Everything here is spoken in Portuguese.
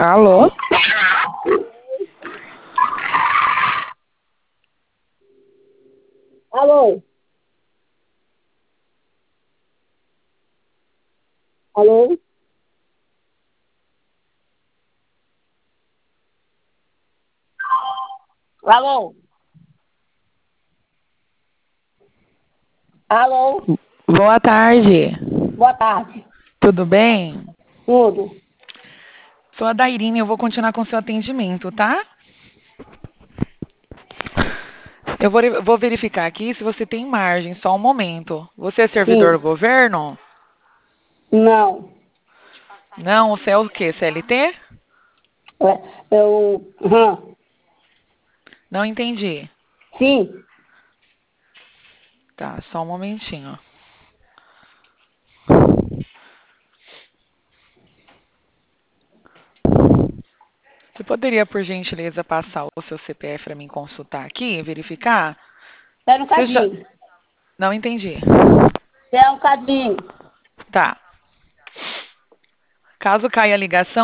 Alô? Alô? Alô? Alô? Alô? Boa tarde. Boa tarde. Tudo bem? Tudo? Sou a Dairine, eu vou continuar com seu atendimento, tá? Eu vou verificar aqui se você tem margem, só um momento. Você é servidor do Sim. governo? Não. Não, você é o quê? CLT? Eu. Não entendi. Sim. Tá, só um momentinho. Você poderia, por gentileza, passar o seu CPF para mim consultar aqui, verificar? Espera um Você já... cadinho. Não entendi. Espera um cadinho. Tá. Caso caia a ligação,